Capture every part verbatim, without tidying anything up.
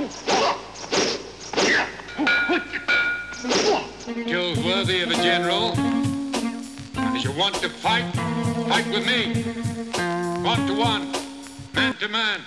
Skills worthy of a general. If you want to fight, fight with me. One to one, man to man.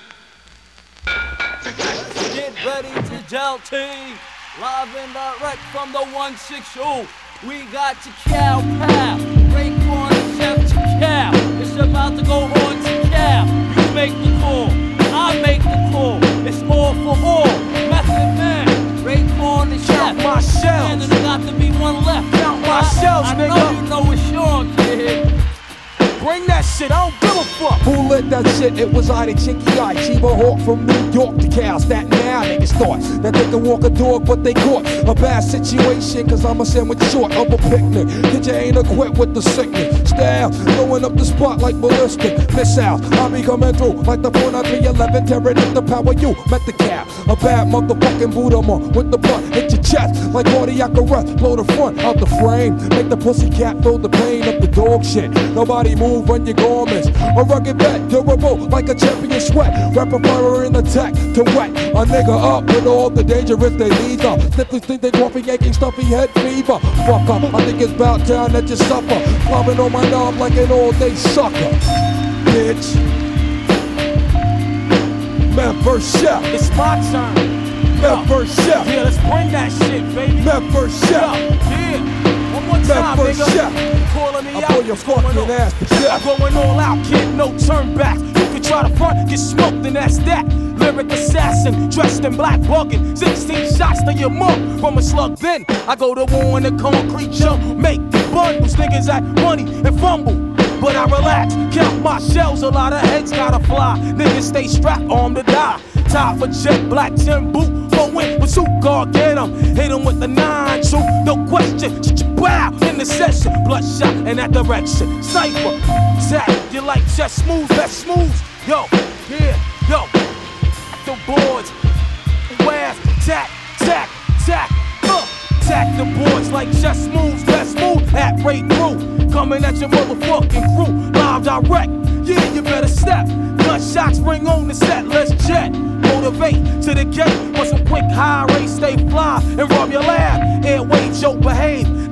Get ready to gel team. Live and direct from the one sixty. We got your cow pal. Raekwon and Chef Cow. It's about to go on to cow. You make the call. I make the call. It's all for all. Method Man. Raekwon and Chef. Count my shells. And there's got to be one left. Count my shells, I nigga. know you know it's Sean, kid. Bring that shit, I don't give a fuck. Who lit that shit? It was I, the chinky eye, Chiba Hawk from New York to Cal. Staten now niggas thought that they can walk a dog, but they caught a bad situation, cause I'm a sandwich short of a picnic. Kid, you ain't equipped with the sickness. Style, blowing up the spot like ballistic missiles. I be coming through like the four nine three eleven, tearing up the power you met the cap. A bad motherfucking Buddha man with the butt, hit your chest like cardiac arrest. Blow the front out the frame, make the pussy cat feel the pain of the dog shit. Nobody move when your garments. A rugged vet, durable like a champion sweat. Rapper fire in attack to wet a nigga up with all the dangerous they lead up. Sniffers think they coffee, aching, stuffy head fever. Fuck up, I think it's about time that you suffer. Flopping on my knob like an all-day sucker. Bitch. Man first chef. It's my turn. Man first chef. Yeah, let's bring that shit, baby. Man first chef. Yeah. One more time, Man first nigga. chef. Calling me I out. pull your fucking ass to death. I'm going all out, kid, no turn back. You can try to front, get smoked, and that's that. Lyric assassin, dressed in black bugging. sixteen shots to your mug from a slug. Then I go to war in the concrete jump. Make bundles, niggas act money and fumble. But I relax, count my shells, a lot of heads gotta fly. Niggas stay strapped, armed to die. Top of jet, black tin boot. Go in with suit guard, get him. Hit him with the nine, shoot, no question. Wow, in the session, bloodshot in that direction. Cypher, tap, you like just smooth, best smooth. Yo, yeah, yo. The boards, where's tack, tack, tack, uh. Tack the boards like just smooth, best smooth. At rate through, coming at your motherfucking crew. Live direct, yeah, you better step. Gunshots ring on the set, let's jet. Motivate to the gate, want some quick high race, stay fly and rub your lab. Airwaves, yo, behave.